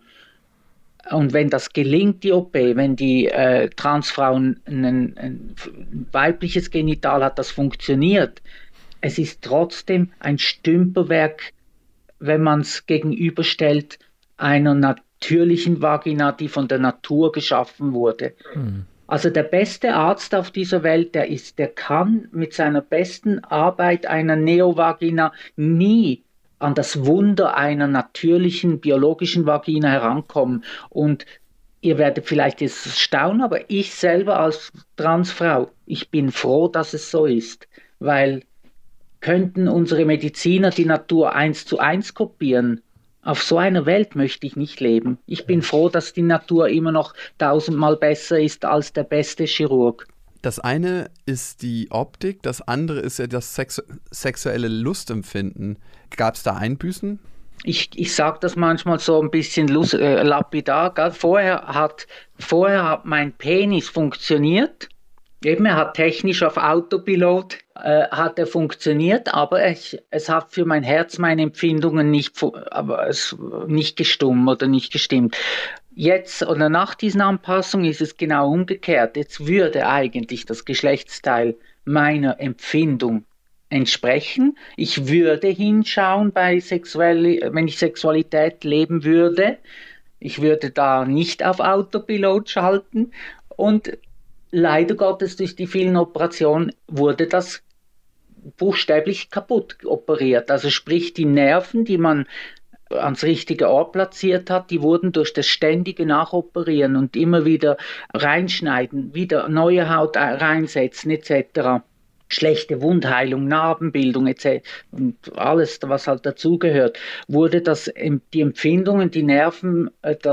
und wenn das gelingt, die OP, wenn die Transfrau ein weibliches Genital hat, das funktioniert, es ist trotzdem ein Stümperwerk, wenn man es gegenüberstellt einer natürlichen Vagina, die von der Natur geschaffen wurde. Also der beste Arzt auf dieser Welt, der kann mit seiner besten Arbeit einer Neovagina nie an das Wunder einer natürlichen biologischen Vagina herankommen. Und ihr werdet vielleicht jetzt staunen, aber ich selber als Transfrau, ich bin froh, dass es so ist, weil könnten unsere Mediziner die Natur 1:1 kopieren? Auf so einer Welt möchte ich nicht leben. Ich bin froh, dass die Natur immer noch 1000-mal besser ist als der beste Chirurg. Das eine ist die Optik, das andere ist ja das sexuelle Lustempfinden. Gab es da Einbüßen? Ich sage das manchmal so ein bisschen lapidar. Gell? Vorher hat mein Penis funktioniert. Eben, er hat technisch auf Autopilot hat er funktioniert, aber es hat für mein Herz meine Empfindungen nicht gestummt oder nicht gestimmt. Jetzt oder nach diesen Anpassungen ist es genau umgekehrt. Jetzt würde eigentlich das Geschlechtsteil meiner Empfindung entsprechen. Ich würde hinschauen wenn ich Sexualität leben würde. Ich würde da nicht auf Autopilot schalten und leider Gottes durch die vielen Operationen wurde das buchstäblich kaputt operiert. Also sprich die Nerven, die man ans richtige Ort platziert hat, die wurden durch das ständige Nachoperieren und immer wieder reinschneiden, wieder neue Haut reinsetzen etc. Schlechte Wundheilung, Narbenbildung etc. und alles, was halt dazugehört, wurde die Empfindungen, die Nerven,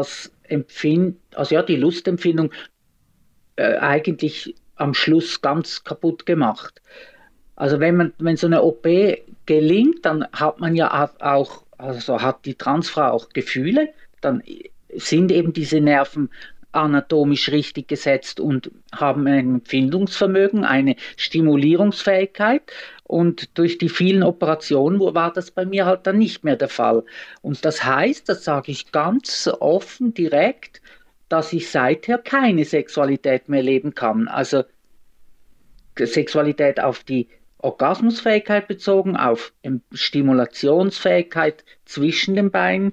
die Lustempfindung eigentlich am Schluss ganz kaputt gemacht. Also wenn so eine OP gelingt, dann hat man ja auch, also hat die Transfrau auch Gefühle, dann sind eben diese Nerven anatomisch richtig gesetzt und haben ein Empfindungsvermögen, eine Stimulierungsfähigkeit und durch die vielen Operationen war das bei mir halt dann nicht mehr der Fall. Und das heißt, das sage ich ganz offen, direkt, dass ich seither keine Sexualität mehr leben kann. Also Sexualität auf die Orgasmusfähigkeit bezogen, auf Stimulationsfähigkeit zwischen den Beinen,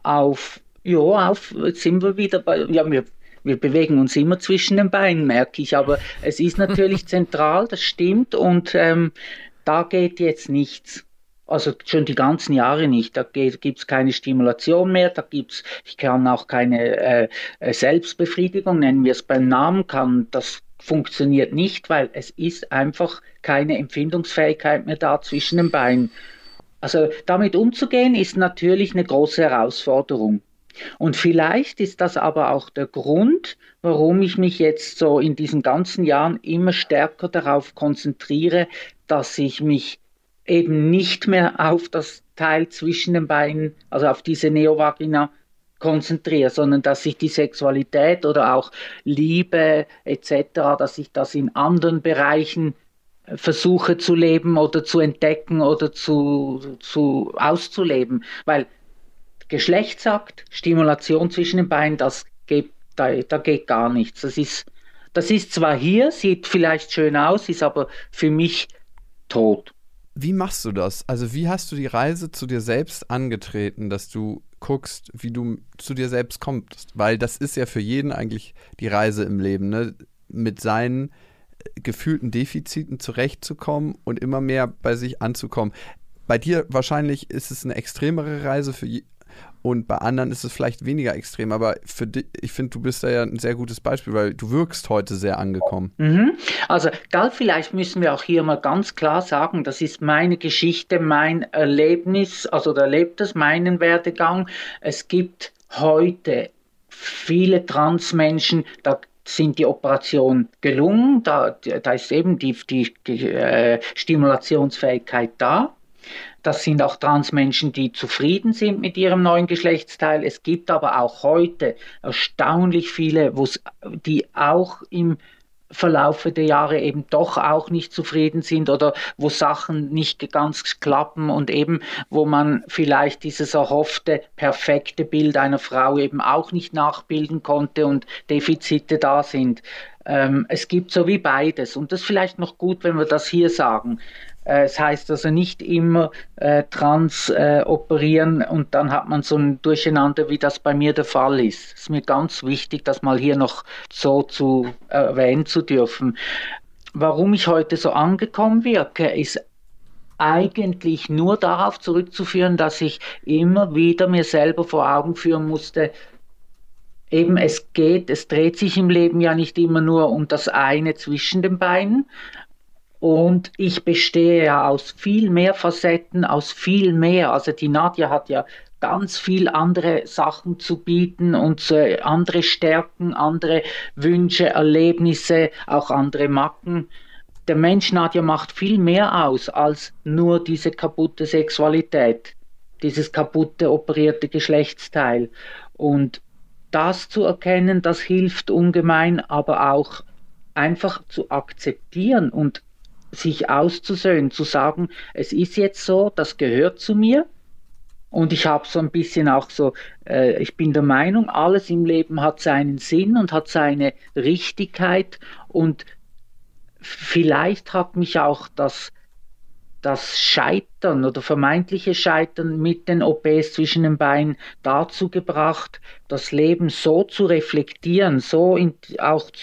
jetzt sind wir wieder bei, wir bewegen uns immer zwischen den Beinen, merke ich, aber es ist natürlich zentral, das stimmt und da geht jetzt nichts. Also schon die ganzen Jahre nicht. Da gibt es keine Stimulation mehr, ich kann auch keine Selbstbefriedigung, nennen wir es beim Namen, das funktioniert nicht, weil es ist einfach keine Empfindungsfähigkeit mehr da zwischen den Beinen. Also damit umzugehen ist natürlich eine große Herausforderung. Und vielleicht ist das aber auch der Grund, warum ich mich jetzt so in diesen ganzen Jahren immer stärker darauf konzentriere, dass ich mich eben nicht mehr auf das Teil zwischen den Beinen, also auf diese Neovagina konzentriere, sondern dass ich die Sexualität oder auch Liebe etc., dass ich das in anderen Bereichen versuche zu leben oder zu entdecken oder auszuleben. Weil Geschlechtsakt, Stimulation zwischen den Beinen, da geht gar nichts. Das ist zwar hier, sieht vielleicht schön aus, ist aber für mich tot. Wie machst du das? Also wie hast du die Reise zu dir selbst angetreten, dass du guckst, wie du zu dir selbst kommst? Weil das ist ja für jeden eigentlich die Reise im Leben, ne? Mit seinen gefühlten Defiziten zurechtzukommen und immer mehr bei sich anzukommen. Bei dir wahrscheinlich ist es eine extremere Reise und bei anderen ist es vielleicht weniger extrem, aber für dich, ich finde, du bist da ja ein sehr gutes Beispiel, weil du wirkst heute sehr angekommen. Also, vielleicht müssen wir auch hier mal ganz klar sagen, das ist meine Geschichte, mein Erlebnis, also da erlebt es, meinen Werdegang. Es gibt heute viele Transmenschen, da sind die Operationen gelungen, da ist eben die Stimulationsfähigkeit da. Das sind auch Transmenschen, die zufrieden sind mit ihrem neuen Geschlechtsteil. Es gibt aber auch heute erstaunlich viele, die auch im Verlaufe der Jahre eben doch auch nicht zufrieden sind oder wo Sachen nicht ganz klappen und eben, wo man vielleicht dieses erhoffte, perfekte Bild einer Frau eben auch nicht nachbilden konnte und Defizite da sind. Es gibt so wie beides und das ist vielleicht noch gut, wenn wir das hier sagen. Es heißt also nicht immer trans operieren und dann hat man so ein Durcheinander, wie das bei mir der Fall ist. Es ist mir ganz wichtig, das mal hier noch so zu erwähnen zu dürfen. Warum ich heute so angekommen wirke, ist eigentlich nur darauf zurückzuführen, dass ich immer wieder mir selber vor Augen führen musste, eben es dreht sich im Leben ja nicht immer nur um das eine zwischen den Beinen. Und ich bestehe ja aus viel mehr Facetten, aus viel mehr. Also die Nadja hat ja ganz viel andere Sachen zu bieten und andere Stärken, andere Wünsche, Erlebnisse, auch andere Macken. Der Mensch, Nadja, macht viel mehr aus als nur diese kaputte Sexualität, dieses kaputte, operierte Geschlechtsteil. Und das zu erkennen, das hilft ungemein, aber auch einfach zu akzeptieren und sich auszusöhnen, zu sagen, es ist jetzt so, das gehört zu mir. Und ich habe so ein bisschen auch so, ich bin der Meinung, alles im Leben hat seinen Sinn und hat seine Richtigkeit. Und vielleicht hat mich auch das Scheitern oder vermeintliche Scheitern mit den OPs zwischen den Beinen dazu gebracht, das Leben so zu reflektieren, auch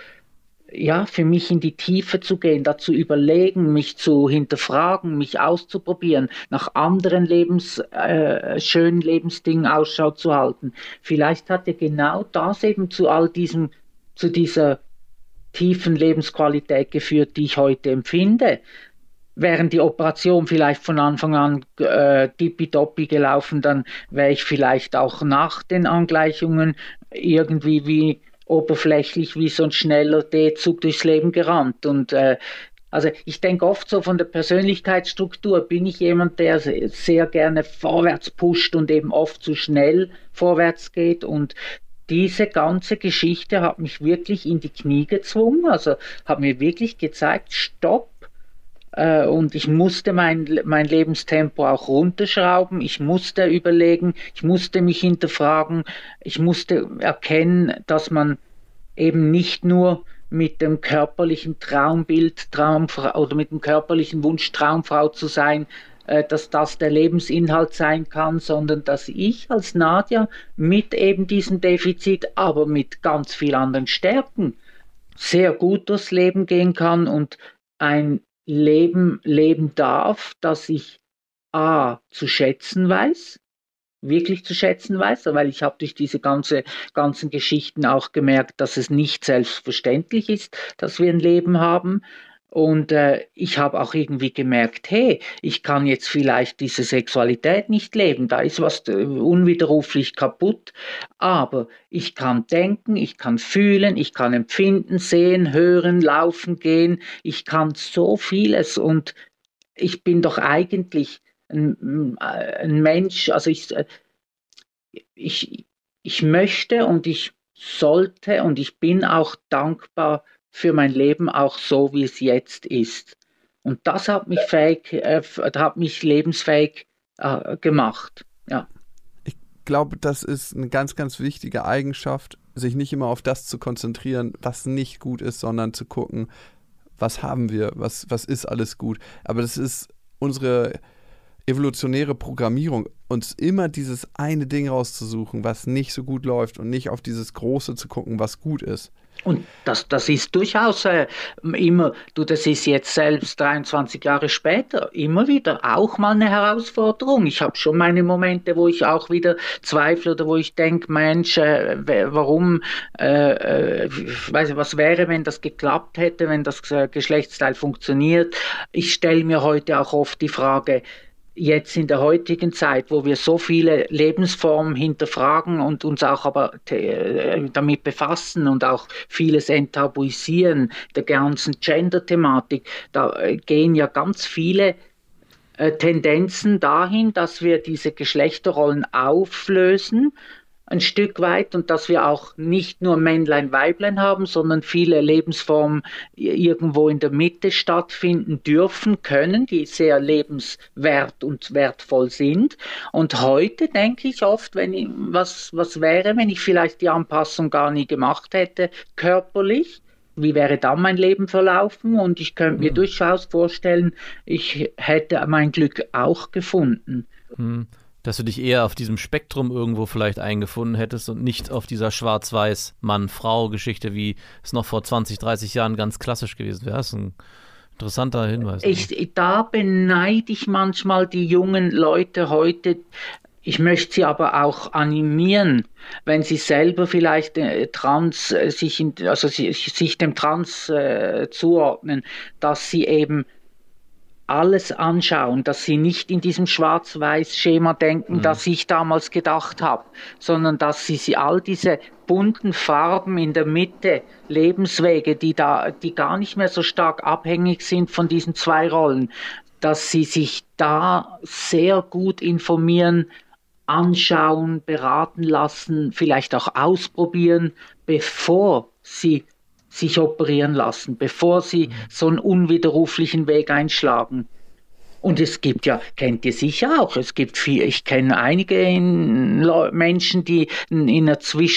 für mich in die Tiefe zu gehen, dazu überlegen, mich zu hinterfragen, mich auszuprobieren, nach anderen schönen Lebensdingen Ausschau zu halten. Vielleicht hat ja genau das eben zu dieser tiefen Lebensqualität geführt, die ich heute empfinde. Wären die Operation vielleicht von Anfang an tippitoppi gelaufen, dann wäre ich vielleicht auch nach den Angleichungen irgendwie wie oberflächlich wie so ein schneller D-Zug durchs Leben gerannt. Und also ich denke oft so von der Persönlichkeitsstruktur bin ich jemand, der sehr gerne vorwärts pusht und eben oft zu schnell vorwärts geht. Und diese ganze Geschichte hat mich wirklich in die Knie gezwungen, also hat mir wirklich gezeigt, stopp. Und ich musste mein Lebenstempo auch runterschrauben, ich musste überlegen, ich musste mich hinterfragen, ich musste erkennen, dass man eben nicht nur mit dem körperlichen Traumbild, Traumfrau oder mit dem körperlichen Wunsch, Traumfrau zu sein, dass das der Lebensinhalt sein kann, sondern dass ich als Nadja mit eben diesem Defizit, aber mit ganz vielen anderen Stärken sehr gut durchs Leben gehen kann und ein Leben leben darf, das ich zu schätzen weiß, wirklich zu schätzen weiß, weil ich habe durch diese ganzen Geschichten auch gemerkt, dass es nicht selbstverständlich ist, dass wir ein Leben haben. Und ich habe auch irgendwie gemerkt, hey, ich kann jetzt vielleicht diese Sexualität nicht leben, da ist was unwiderruflich kaputt, aber ich kann denken, ich kann fühlen, ich kann empfinden, sehen, hören, laufen, gehen, ich kann so vieles und ich bin doch eigentlich ein Mensch, also ich möchte und ich sollte und ich bin auch dankbar für mein Leben auch so, wie es jetzt ist. Und das hat mich lebensfähig gemacht. Ja. Ich glaube, das ist eine ganz, ganz wichtige Eigenschaft, sich nicht immer auf das zu konzentrieren, was nicht gut ist, sondern zu gucken, was haben wir, was ist alles gut. Aber das ist unsere evolutionäre Programmierung, uns immer dieses eine Ding rauszusuchen, was nicht so gut läuft und nicht auf dieses Große zu gucken, was gut ist. Und das ist durchaus immer, das ist jetzt selbst 23 Jahre später, immer wieder auch mal eine Herausforderung. Ich habe schon meine Momente, wo ich auch wieder zweifle oder wo ich denke, Mensch, warum, was wäre, wenn das geklappt hätte, wenn das Geschlechtsteil funktioniert. Ich stelle mir heute auch oft die Frage, jetzt in der heutigen Zeit, wo wir so viele Lebensformen hinterfragen und uns auch aber damit befassen und auch vieles enttabuisieren, der ganzen Gender-Thematik, da gehen ja ganz viele Tendenzen dahin, dass wir diese Geschlechterrollen auflösen, ein Stück weit, und dass wir auch nicht nur Männlein, Weiblein haben, sondern viele Lebensformen irgendwo in der Mitte stattfinden dürfen, können, die sehr lebenswert und wertvoll sind. Und heute denke ich oft, was wäre, wenn ich vielleicht die Anpassung gar nie gemacht hätte, körperlich? Wie wäre dann mein Leben verlaufen? Und ich könnte mir durchaus vorstellen, ich hätte mein Glück auch gefunden. Dass du dich eher auf diesem Spektrum irgendwo vielleicht eingefunden hättest und nicht auf dieser Schwarz-Weiß-Mann-Frau-Geschichte, wie es noch vor 20, 30 Jahren ganz klassisch gewesen wäre. Das ist ein interessanter Hinweis. Da beneide ich manchmal die jungen Leute heute, Ich möchte Sie aber auch animieren, wenn Sie selber vielleicht sich dem Trans zuordnen, dass Sie eben alles anschauen, dass Sie nicht in diesem Schwarz-Weiß-Schema denken, das ich damals gedacht habe, sondern dass Sie all diese bunten Farben in der Mitte, Lebenswege, die gar nicht mehr so stark abhängig sind von diesen zwei Rollen, dass Sie sich da sehr gut informieren, anschauen, beraten lassen, vielleicht auch ausprobieren, bevor Sie sich operieren lassen, bevor Sie so einen unwiderruflichen Weg einschlagen. Und es gibt ja, kennt ihr sicher auch, ich kenne einige Menschen, die in einer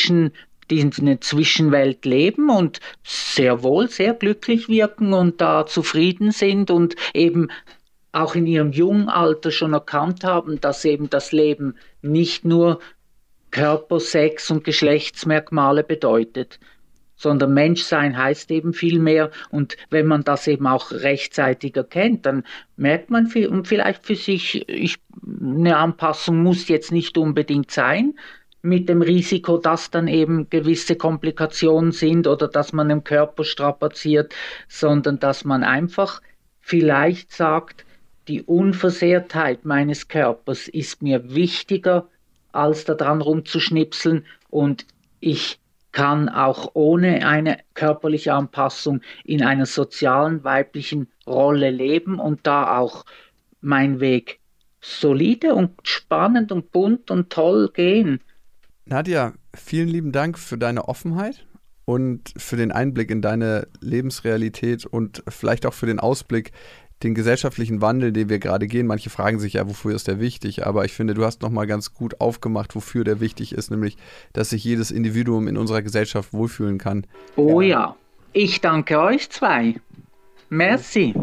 Zwischenwelt leben und sehr wohl sehr glücklich wirken und da zufrieden sind und eben auch in ihrem jungen Alter schon erkannt haben, dass eben das Leben nicht nur Körper, Sex und Geschlechtsmerkmale bedeutet, sondern Menschsein heißt eben viel mehr. Und wenn man das eben auch rechtzeitig erkennt, dann merkt man vielleicht für sich, eine Anpassung muss jetzt nicht unbedingt sein, mit dem Risiko, dass dann eben gewisse Komplikationen sind oder dass man den Körper strapaziert, sondern dass man einfach vielleicht sagt, die Unversehrtheit meines Körpers ist mir wichtiger, als daran rumzuschnipseln, und ich kann auch ohne eine körperliche Anpassung in einer sozialen weiblichen Rolle leben und da auch meinen Weg solide und spannend und bunt und toll gehen. Nadja, vielen lieben Dank für deine Offenheit und für den Einblick in deine Lebensrealität und vielleicht auch für den Ausblick, den gesellschaftlichen Wandel, den wir gerade gehen. Manche fragen sich ja, wofür ist der wichtig? Aber ich finde, du hast nochmal ganz gut aufgemacht, wofür der wichtig ist, nämlich, dass sich jedes Individuum in unserer Gesellschaft wohlfühlen kann. Oh ja, ich danke euch zwei. Merci.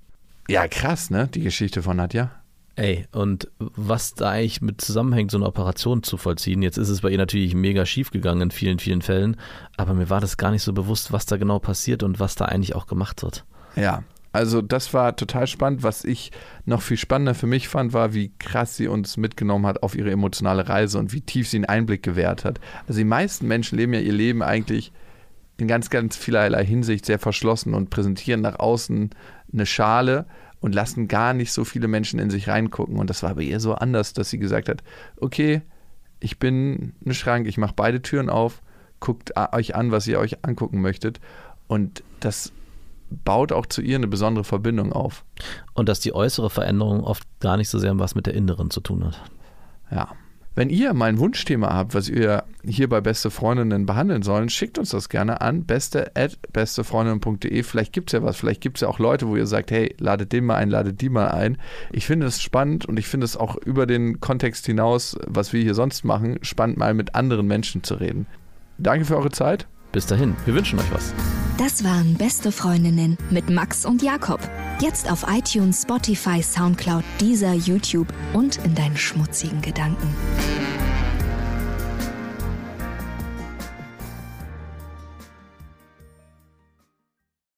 Ja, krass, ne? Die Geschichte von Nadja. Ey, und was da eigentlich mit zusammenhängt, so eine Operation zu vollziehen, jetzt ist es bei ihr natürlich mega schief gegangen in vielen, vielen Fällen, aber mir war das gar nicht so bewusst, was da genau passiert und was da eigentlich auch gemacht wird. Ja, also das war total spannend. Was ich noch viel spannender für mich fand, war, wie krass sie uns mitgenommen hat auf ihre emotionale Reise und wie tief sie einen Einblick gewährt hat. Also die meisten Menschen leben ja ihr Leben eigentlich in ganz, ganz vielerlei Hinsicht sehr verschlossen und präsentieren nach außen eine Schale und lassen gar nicht so viele Menschen in sich reingucken. Und das war bei ihr so anders, dass sie gesagt hat, okay, ich bin ein Schrank, ich mache beide Türen auf, guckt euch an, was ihr euch angucken möchtet. Und das baut auch zu ihr eine besondere Verbindung auf. Und dass die äußere Veränderung oft gar nicht so sehr was mit der inneren zu tun hat. Ja. Wenn ihr mal ein Wunschthema habt, was ihr hier bei Beste Freundinnen behandeln sollen, schickt uns das gerne an beste@bestefreundinnen.de. Vielleicht gibt es ja was, vielleicht gibt es ja auch Leute, wo ihr sagt, hey, ladet den mal ein, ladet die mal ein. Ich finde es spannend und ich finde es auch über den Kontext hinaus, was wir hier sonst machen, spannend mal mit anderen Menschen zu reden. Danke für eure Zeit. Bis dahin, wir wünschen euch was. Das waren Beste Freundinnen mit Max und Jakob. Jetzt auf iTunes, Spotify, Soundcloud, Deezer, YouTube und in deinen schmutzigen Gedanken.